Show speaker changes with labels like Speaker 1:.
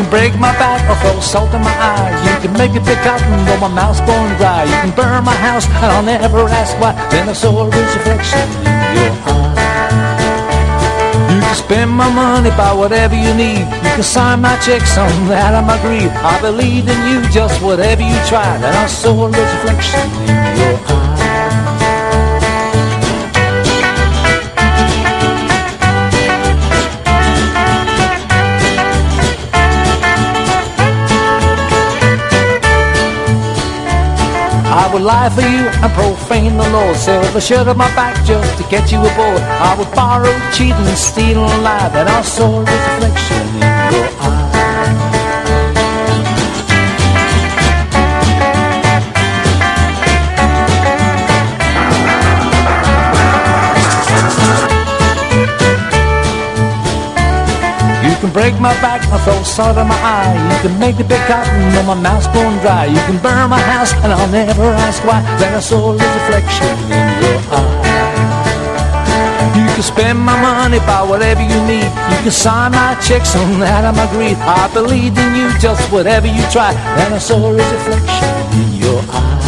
Speaker 1: break my back or throw salt in my eye. You can make it big cotton though my mouth's bone dry. You can burn my house and I'll never ask why. Then I saw a reflection in your eye. You can spend my money, buy whatever you need. You can sign my checks, on that I'm agreed. I believed in you, just whatever you try. Then I saw a reflection in your eye. I would lie for you and profane the Lord, sell the shirt of my back just to get you aboard. I would borrow, cheat and steal and lie, then I saw a reflection in your eye. You can break my back and throw salt in my eye. You can make the big cotton though my mouth's bone dry. You can burn my house and I'll never ask why. Then I saw a reflection in your eye. You can spend my money, buy whatever you need. You can sign my checks, on that I'm agreed. I believed in you, just whatever you try. Then I saw a reflection in your eye.